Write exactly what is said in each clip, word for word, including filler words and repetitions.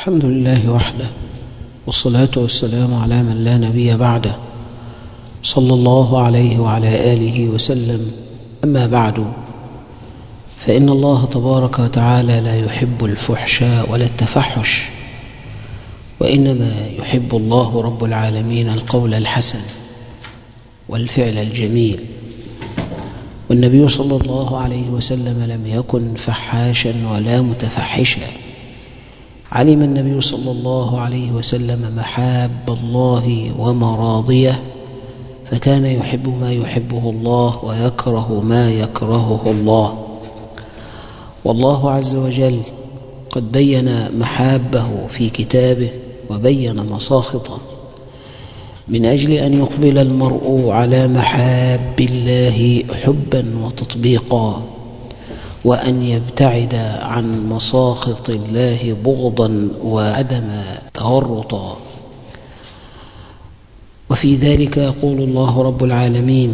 الحمد لله وحده، والصلاة والسلام على من لا نبي بعده، صلى الله عليه وعلى آله وسلم. أما بعد، فإن الله تبارك وتعالى لا يحب الفحش ولا التفحش، وإنما يحب الله رب العالمين القول الحسن والفعل الجميل. والنبي صلى الله عليه وسلم لم يكن فحاشا ولا متفحشا. علم النبي صلى الله عليه وسلم محاب الله ومراضيه، فكان يحب ما يحبه الله ويكره ما يكرهه الله. والله عز وجل قد بين محابه في كتابه وبين مساخطه، من أجل أن يقبل المرء على محاب الله حبا وتطبيقا، وأن يبتعد عن مساخط الله بغضا وعدم تورطا. وفي ذلك يقول الله رب العالمين: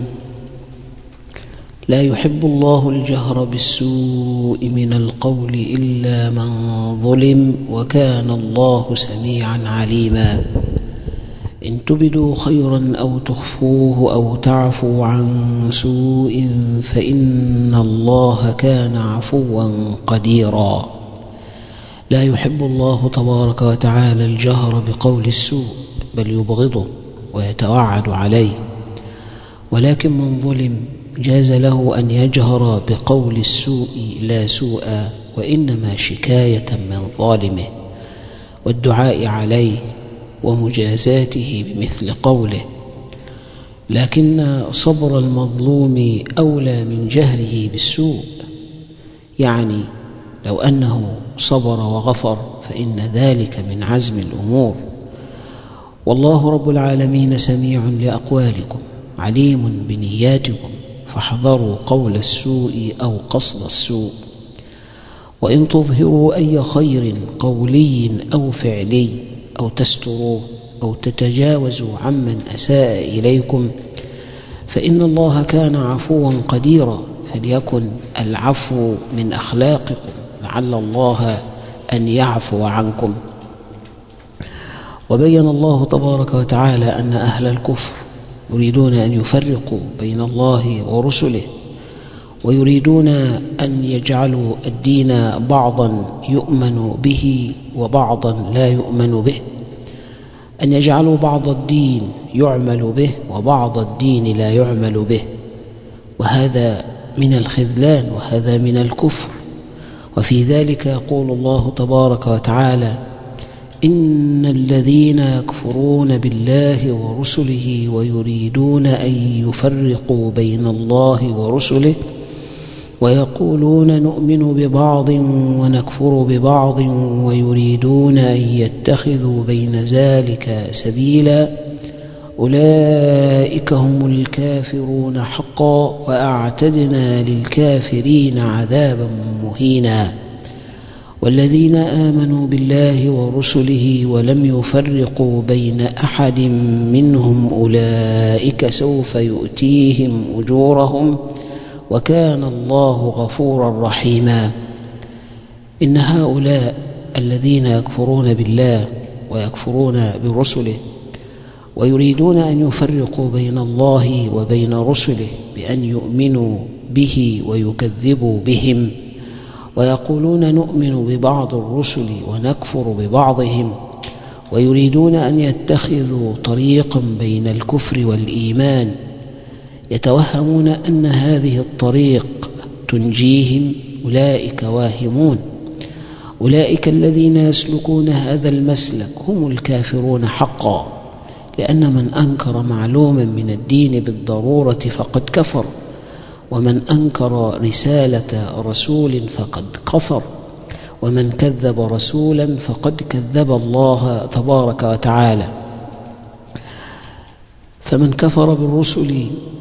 لا يحب الله الجهر بالسوء من القول إلا من ظلم، وكان الله سميعا عليما. إن تبدوا خيرا أو تخفوه أو تعفوا عن سوء فإن الله كان عفوا قديرا. لا يحب الله تبارك وتعالى الجهر بقول السوء، بل يبغضه ويتوعد عليه. ولكن من ظلم جاز له أن يجهر بقول السوء لا سوءا، وإنما شكاية من ظالمه والدعاء عليه ومجازاته بمثل قوله. لكن صبر المظلوم أولى من جهره بالسوء، يعني لو أنه صبر وغفر فإن ذلك من عزم الأمور. والله رب العالمين سميع لأقوالكم عليم بنياتكم، فاحذروا قول السوء أو قصد السوء. وإن تظهروا أي خير قولي أو فعلي أو تستروه أو تتجاوزوا عمن أساء إليكم فإن الله كان عفوا قديرا، فليكن العفو من أخلاقكم لعل الله أن يعفو عنكم. وبين الله تبارك وتعالى أن أهل الكفر يريدون أن يفرقوا بين الله ورسله، ويريدون أن يجعلوا الدين بعضا يؤمن به وبعضا لا يؤمن به، أن يجعلوا بعض الدين يعمل به وبعض الدين لا يعمل به، وهذا من الخذلان وهذا من الكفر. وفي ذلك يقول الله تبارك وتعالى: إن الذين يكفرون بالله ورسله ويريدون أن يفرقوا بين الله ورسله ويقولون نؤمن ببعض ونكفر ببعض ويريدون أن يتخذوا بين ذلك سبيلا أولئك هم الكافرون حقا، وأعتدنا للكافرين عذابا مهينا. والذين آمنوا بالله ورسله ولم يفرقوا بين أحد منهم أولئك سوف يؤتيهم أجورهم وكان الله غفورا رحيما. إن هؤلاء الذين يكفرون بالله ويكفرون برسله ويريدون أن يفرقوا بين الله وبين رسله بأن يؤمنوا به ويكذبوا بهم، ويقولون نؤمن ببعض الرسل ونكفر ببعضهم، ويريدون أن يتخذوا طريقا بين الكفر والإيمان، يتوهمون أن هذه الطريق تنجيهم. أولئك واهمون. أولئك الذين يسلكون هذا المسلك هم الكافرون حقا، لأن من أنكر معلوما من الدين بالضرورة فقد كفر، ومن أنكر رسالة رسول فقد كفر، ومن كذب رسولا فقد كذب الله تبارك وتعالى. فمن كفر بالرسل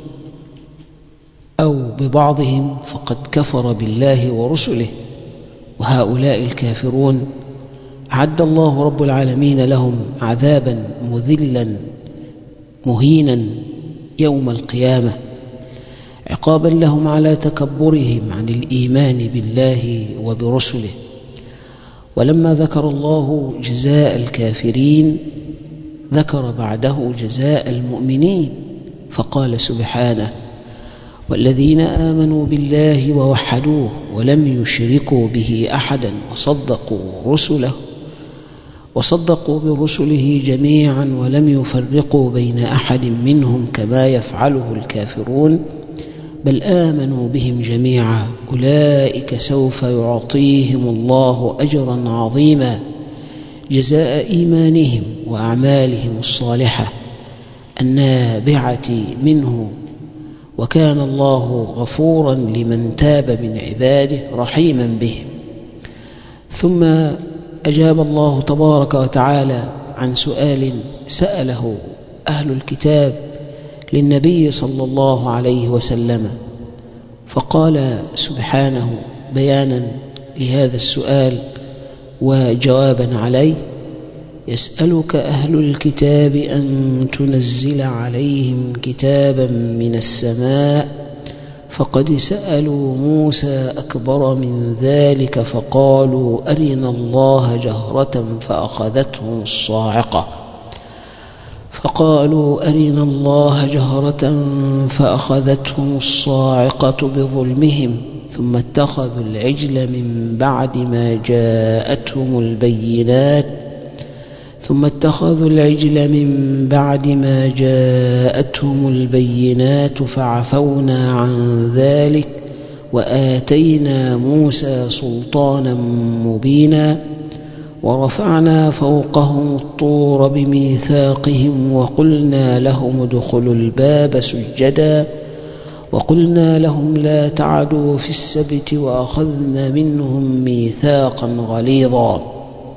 أو ببعضهم فقد كفر بالله ورسله، وهؤلاء الكافرون أعد الله رب العالمين لهم عذابا مذلا مهينا يوم القيامة، عقابا لهم على تكبرهم عن الإيمان بالله وبرسله. ولما ذكر الله جزاء الكافرين ذكر بعده جزاء المؤمنين، فقال سبحانه: والذين آمنوا بالله ووحدوه ولم يشركوا به أحدا وصدقوا رسله وصدقوا برسله جميعا ولم يفرقوا بين أحد منهم كما يفعله الكافرون بل آمنوا بهم جميعا أولئك سوف يعطيهم الله أجرا عظيما جزاء إيمانهم وأعمالهم الصالحة النابعة منه، وكان الله غفورا لمن تاب من عباده رحيما بهم. ثم أجاب الله تبارك وتعالى عن سؤال سأله أهل الكتاب للنبي صلى الله عليه وسلم، فقال سبحانه بيانا لهذا السؤال وجوابا عليه: يسألك أهل الكتاب أن تنزل عليهم كتابا من السماء فقد سألوا موسى أكبر من ذلك فقالوا أرنا الله جهرة فأخذتهم الصاعقة فقالوا أرنا الله جهرة فأخذتهم الصاعقة بظلمهم ثم اتخذوا العجل من بعد ما جاءتهم البينات ثم اتخذوا العجل من بعد ما جاءتهم البينات فعفونا عن ذلك وآتينا موسى سلطانا مبينا ورفعنا فوقهم الطور بميثاقهم وقلنا لهم ادخلوا الباب سجدا وقلنا لهم لا تعدوا في السبت وأخذنا منهم ميثاقا غليظا.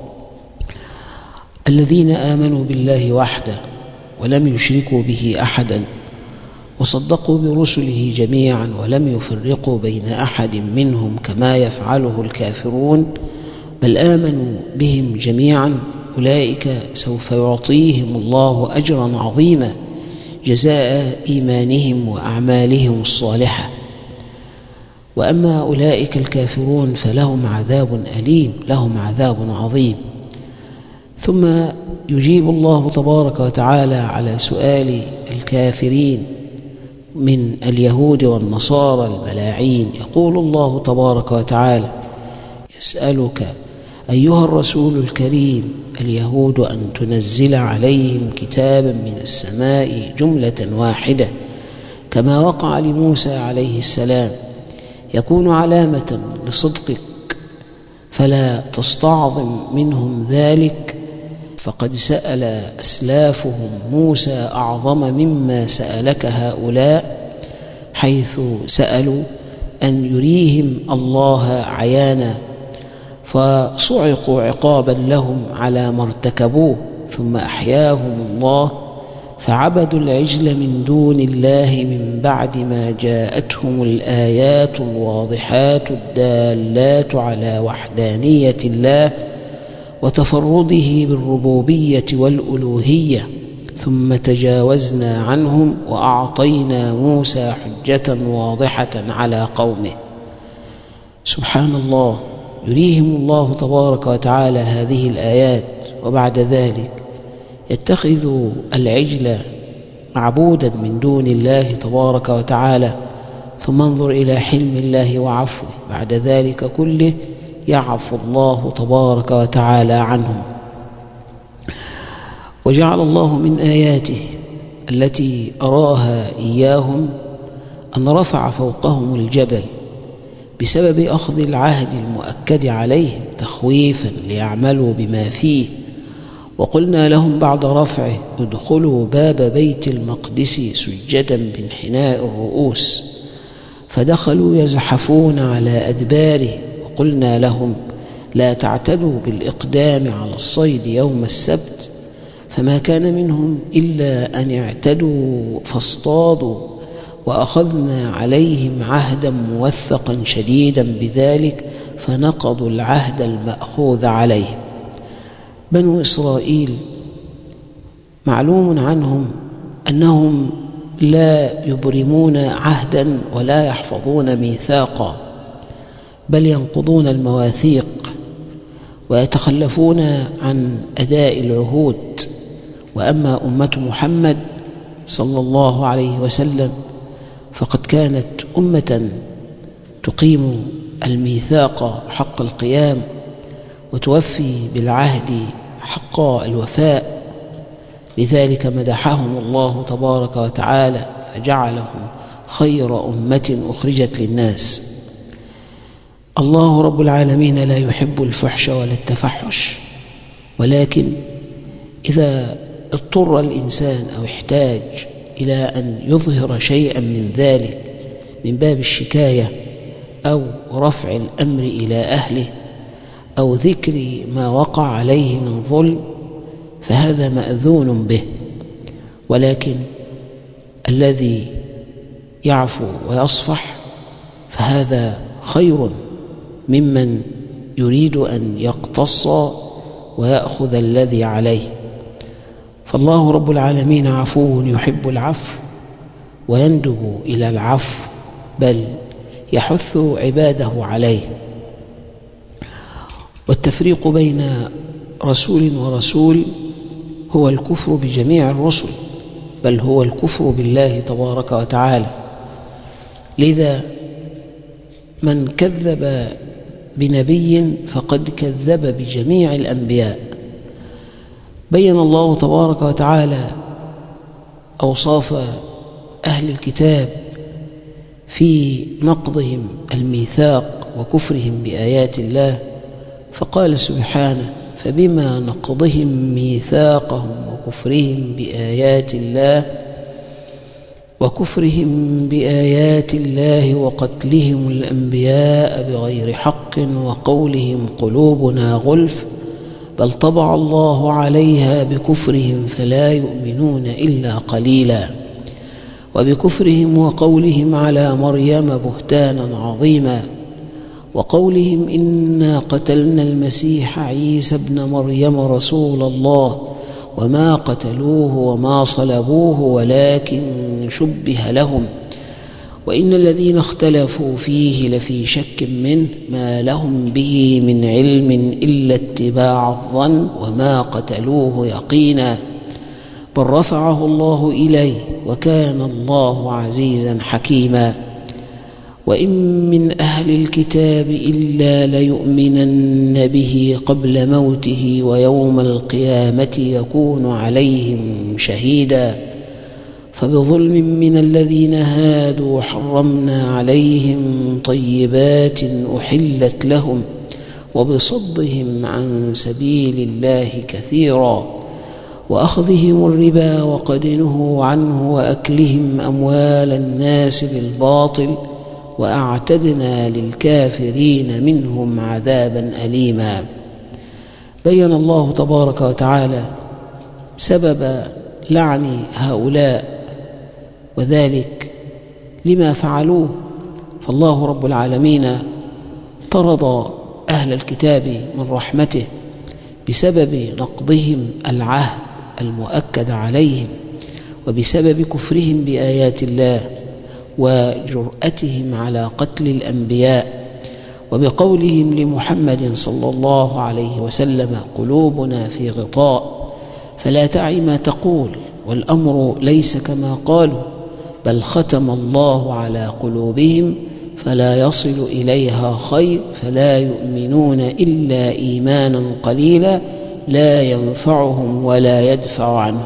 الذين آمنوا بالله وحده ولم يشركوا به أحدا وصدقوا برسله جميعا ولم يفرقوا بين أحد منهم كما يفعله الكافرون بل آمنوا بهم جميعا أولئك سوف يعطيهم الله أجرا عظيما جزاء إيمانهم وأعمالهم الصالحة. وأما أولئك الكافرون فلهم عذاب أليم، لهم عذاب عظيم. ثم يجيب الله تبارك وتعالى على سؤال الكافرين من اليهود والنصارى الملاعين، يقول الله تبارك وتعالى: يسألك أيها الرسول الكريم اليهود أن تنزل عليهم كتابا من السماء جملة واحدة كما وقع لموسى عليه السلام يكون علامة لصدقك فلا تستعظم منهم ذلك، فقد سأل أسلافهم موسى أعظم مما سألك هؤلاء، حيث سألوا أن يريهم الله عيانا فصعقوا عقابا لهم على ما ارتكبوه، ثم أحياهم الله فعبدوا العجل من دون الله من بعد ما جاءتهم الآيات الواضحات الدالات على وحدانية الله وتفرده بالربوبية والألوهية، ثم تجاوزنا عنهم وأعطينا موسى حجة واضحة على قومه. سبحان الله، يريهم الله تبارك وتعالى هذه الآيات وبعد ذلك يتخذ العجل معبودا من دون الله تبارك وتعالى، ثم انظر إلى حلم الله وعفوه، بعد ذلك كله يعفو الله تبارك وتعالى عنهم. وجعل الله من آياته التي أراها إياهم أن رفع فوقهم الجبل بسبب أخذ العهد المؤكد عليهم تخويفا ليعملوا بما فيه، وقلنا لهم بعد رفعه ادخلوا باب بيت المقدس سجدا بانحناء الرؤوس، فدخلوا يزحفون على أدباره، وقلنا لهم لا تعتدوا بالإقدام على الصيد يوم السبت، فما كان منهم إلا أن اعتدوا فاصطادوا، وأخذنا عليهم عهدا موثقا شديدا بذلك فنقضوا العهد المأخوذ عليهم. بنو إسرائيل معلوم عنهم أنهم لا يبرمون عهدا ولا يحفظون ميثاقا، بل ينقضون المواثيق ويتخلفون عن أداء العهود. وأما أمة محمد صلى الله عليه وسلم فقد كانت أمة تقيم الميثاق حق القيام وتوفي بالعهد حق الوفاء، لذلك مدحهم الله تبارك وتعالى فجعلهم خير أمة أخرجت للناس. الله رب العالمين لا يحب الفحش ولا التفحش، ولكن إذا اضطر الإنسان أو احتاج إلى أن يظهر شيئا من ذلك من باب الشكاية أو رفع الأمر إلى أهله أو ذكر ما وقع عليه من ظلم فهذا مأذون به. ولكن الذي يعفو ويصفح فهذا خير ممن يريد أن يقتص ويأخذ الذي عليه. فالله رب العالمين عفو يحب العفو ويندب إلى العفو، بل يحث عباده عليه. والتفريق بين رسول ورسول هو الكفر بجميع الرسل، بل هو الكفر بالله تبارك وتعالى. لذا من كذب بنبي فقد كذب بجميع الأنبياء. بين الله تبارك وتعالى أوصاف أهل الكتاب في نقضهم الميثاق وكفرهم بآيات الله، فقال سبحانه: فبما نقضهم ميثاقهم وكفرهم بآيات الله وكفرهم بآيات الله وقتلهم الأنبياء بغير حق وقولهم قلوبنا غلف بل طبع الله عليها بكفرهم فلا يؤمنون إلا قليلا وبكفرهم وقولهم على مريم بهتانا عظيما وقولهم إنا قتلنا المسيح عيسى ابن مريم رسول الله وما قتلوه وما صلبوه ولكن شبه لهم وإن الذين اختلفوا فيه لفي شك منه ما لهم به من علم إلا اتباع الظن وما قتلوه يقينا بل رفعه الله إليه وكان الله عزيزا حكيما وإن من أهل الكتاب إلا ليؤمنن به قبل موته ويوم القيامة يكون عليهم شهيدا فبظلم من الذين هادوا حرمنا عليهم طيبات أحلت لهم وبصدهم عن سبيل الله كثيرا وأخذهم الربا وقد نهوا عنه وأكلهم أموال الناس بالباطل وأعتدنا للكافرين منهم عذابا أليما. بين الله تبارك وتعالى سبب لعن هؤلاء وذلك لما فعلوه، فالله رب العالمين طرد أهل الكتاب من رحمته بسبب نقضهم العهد المؤكد عليهم وبسبب كفرهم بآيات الله وجرأتهم على قتل الأنبياء وبقولهم لمحمد صلى الله عليه وسلم قلوبنا في غطاء فلا تعي ما تقول والأمر ليس كما قالوا بل ختم الله على قلوبهم فلا يصل إليها خير فلا يؤمنون إلا إيمانا قليلا لا ينفعهم ولا يدفع عنهم.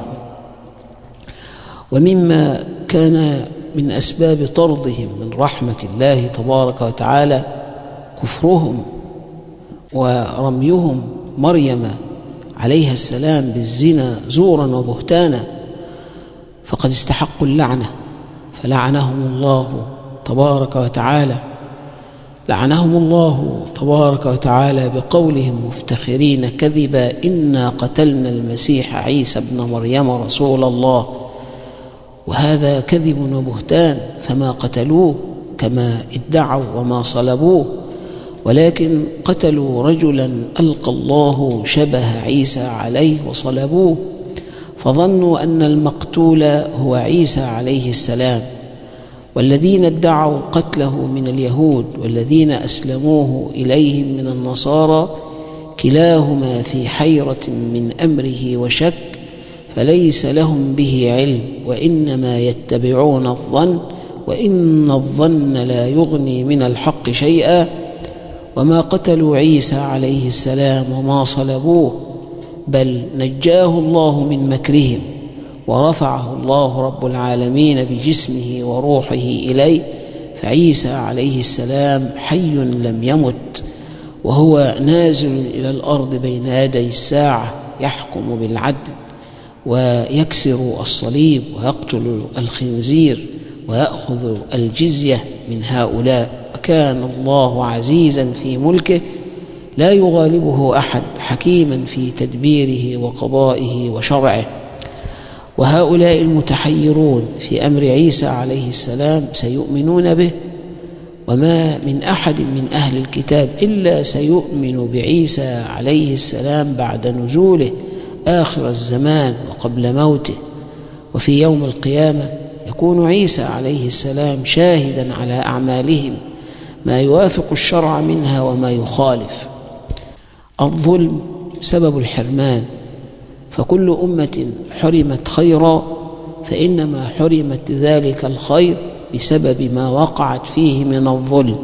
ومما كان من أسباب طردهم من رحمة الله تبارك وتعالى كفرهم ورميهم مريم عليها السلام بالزنا زورا وبهتانا، فقد استحقوا اللعنة فلعنهم الله تبارك وتعالى لعنهم الله تبارك وتعالى بقولهم مفتخرين كذبا إنا قتلنا المسيح عيسى ابن مريم رسول الله، وهذا كذب وبهتان، فما قتلوه كما ادعوا وما صلبوه ولكن قتلوا رجلا ألقى الله شبه عيسى عليه وصلبوه فظنوا أن المقتول هو عيسى عليه السلام، والذين ادعوا قتله من اليهود والذين أسلموه إليهم من النصارى كلاهما في حيرة من أمره وشك، فليس لهم به علم وإنما يتبعون الظن، وإن الظن لا يغني من الحق شيئا. وما قتلوا عيسى عليه السلام وما صلبوه، بل نجاه الله من مكرهم ورفعه الله رب العالمين بجسمه وروحه إليه، فعيسى عليه السلام حي لم يمت، وهو نازل إلى الأرض بين يدي الساعة يحكم بالعدل ويكسر الصليب ويقتل الخنزير ويأخذ الجزية من هؤلاء. وكان الله عزيزا في ملكه لا يغالبه أحد، حكيما في تدبيره وقضائه وشرعه. وهؤلاء المتحيرون في أمر عيسى عليه السلام سيؤمنون به، وما من أحد من أهل الكتاب إلا سيؤمن بعيسى عليه السلام بعد نزوله آخر الزمان وقبل موته. وفي يوم القيامة يكون عيسى عليه السلام شاهدا على أعمالهم ما يوافق الشرع منها وما يخالف. الظلم سبب الحرمان، فكل أمة حرمت خيرا فإنما حرمت ذلك الخير بسبب ما وقعت فيه من الظلم.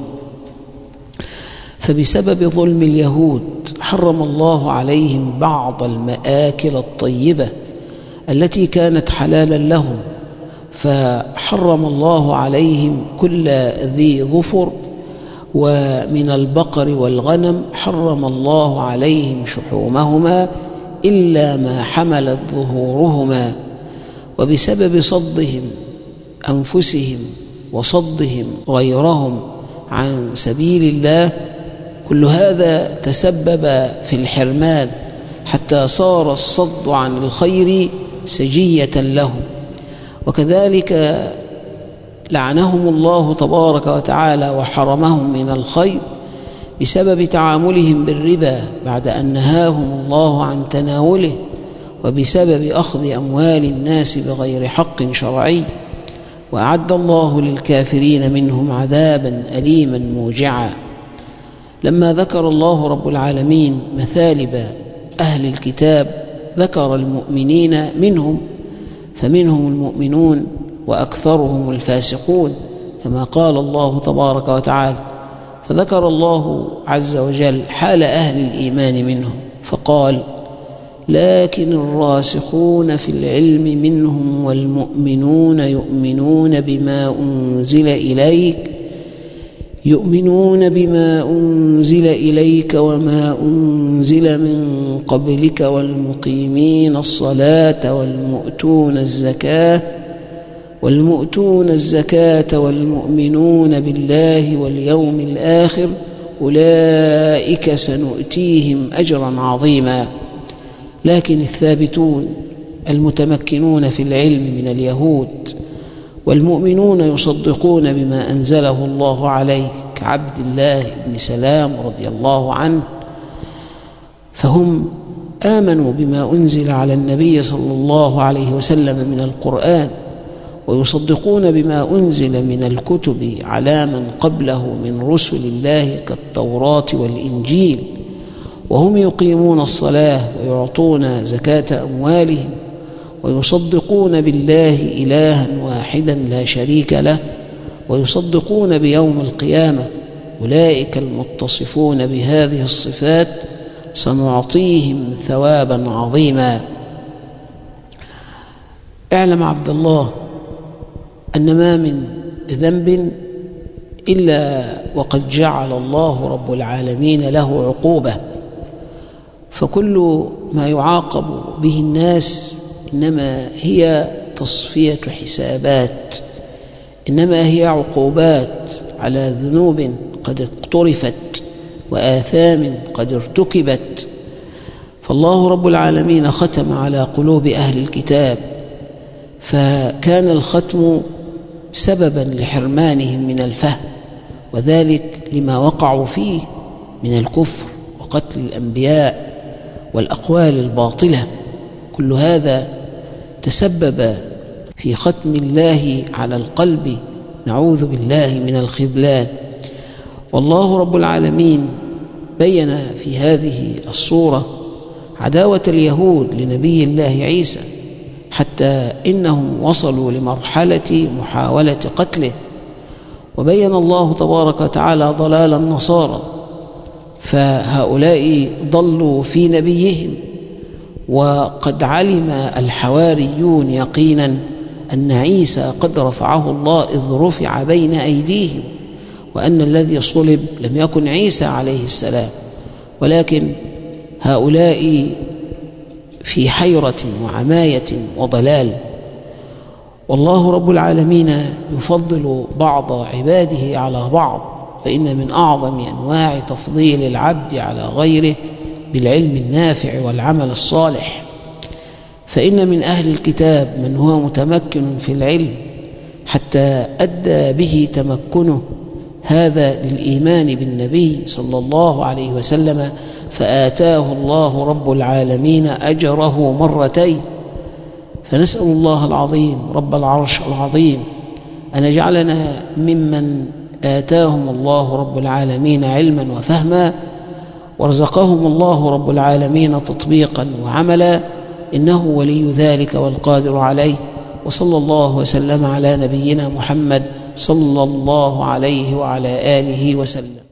فبسبب ظلم اليهود حرم الله عليهم بعض المآكل الطيبة التي كانت حلالا لهم، فحرم الله عليهم كل ذي ظفر، ومن البقر والغنم حرم الله عليهم شحومهما إلا ما حملت ظهورهما. وبسبب صدهم أنفسهم وصدهم غيرهم عن سبيل الله كل هذا تسبب في الحرمان، حتى صار الصد عن الخير سجية لهم. وكذلك لعنهم الله تبارك وتعالى وحرمهم من الخير بسبب تعاملهم بالربا بعد أن نهاهم الله عن تناوله، وبسبب أخذ أموال الناس بغير حق شرعي. وأعد الله للكافرين منهم عذابا أليما موجعا. لما ذكر الله رب العالمين مثالب أهل الكتاب ذكر المؤمنين منهم، فمنهم المؤمنون وأكثرهم الفاسقون كما قال الله تبارك وتعالى. فذكر الله عز وجل حال أهل الإيمان منهم فقال: لكن الراسخون في العلم منهم والمؤمنون يؤمنون بما أنزل إليك يؤمنون بما أنزل إليك وما أنزل من قبلك والمقيمين الصلاة والمؤتون الزكاة والمؤتون الزكاة والمؤمنون بالله واليوم الآخر أولئك سنؤتيهم أجرا عظيما. لكن الثابتون المتمكنون في العلم من اليهود والمؤمنون يصدقون بما أنزله الله عليه كعبد الله بن سلام رضي الله عنه، فهم آمنوا بما أنزل على النبي صلى الله عليه وسلم من القرآن، ويصدقون بما أنزل من الكتب على من قبله من رسل الله كالتوراة والإنجيل، وهم يقيمون الصلاة ويعطون زكاة أموالهم، ويصدقون بالله إلها واحدا لا شريك له، ويصدقون بيوم القيامة. أولئك المتصفون بهذه الصفات سنعطيهم ثوابا عظيما. اعلم عبد الله أن ما من ذنب إلا وقد جعل الله رب العالمين له عقوبة، فكل ما يعاقب به الناس إنما هي تصفية حسابات، إنما هي عقوبات على ذنوب قد اقترفت وآثام قد ارتكبت. فالله رب العالمين ختم على قلوب أهل الكتاب، فكان الختم سببا لحرمانهم من الفهم، وذلك لما وقعوا فيه من الكفر وقتل الأنبياء والأقوال الباطلة. كل هذا تسبب في ختم الله على القلب، نعوذ بالله من الخذلان. والله رب العالمين بين في هذه الصورة عداوة اليهود لنبي الله عيسى، حتى إنهم وصلوا لمرحلة محاولة قتله. وبين الله تبارك وتعالى ضلال النصارى، فهؤلاء ضلوا في نبيهم، وقد علم الحواريون يقينا أن عيسى قد رفعه الله إذ رفع بين أيديهم، وأن الذي صلب لم يكن عيسى عليه السلام، ولكن هؤلاء في حيرة وعماية وضلال. والله رب العالمين يفضل بعض عباده على بعض، فإن من أعظم أنواع تفضيل العبد على غيره بالعلم النافع والعمل الصالح. فإن من أهل الكتاب من هو متمكن في العلم حتى أدى به تمكنه هذا للإيمان بالنبي صلى الله عليه وسلم، فآتاه الله رب العالمين أجره مرتين. فنسأل الله العظيم رب العرش العظيم أن يجعلنا ممن آتاهم الله رب العالمين علما وفهما، وارزقهم الله رب العالمين تطبيقا وعملا، إنه ولي ذلك والقادر عليه. وصلى الله وسلم على نبينا محمد صلى الله عليه وعلى آله وسلم.